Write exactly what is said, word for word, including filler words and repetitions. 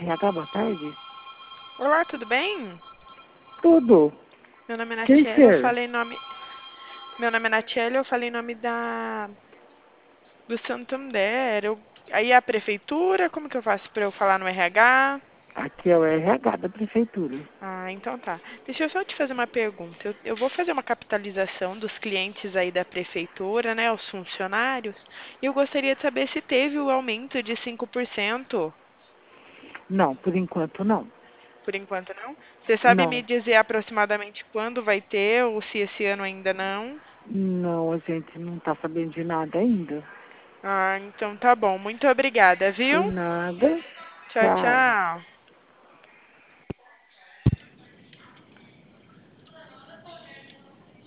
R H, boa tarde. Olá, tudo bem? Tudo. Meu nome é Quem Natiele, eu ser? falei em nome. Meu nome é Natiele, eu falei em nome da do Santander. Eu... Aí é a prefeitura, como que eu faço para eu falar no R H? Aqui é o R H da prefeitura. Ah, então tá. Deixa eu só te fazer uma pergunta. Eu, eu vou fazer uma capitalização dos clientes aí da prefeitura, né, os funcionários, e eu gostaria de saber se teve o aumento de cinco por cento. Não, por enquanto não. Por enquanto não. Você sabe me Não. dizer aproximadamente quando vai ter, ou se esse ano ainda não? Não, a gente não tá sabendo de nada ainda. Ah, então tá bom. Muito obrigada, Por viu? nada. Tchau, Tchau. tchau.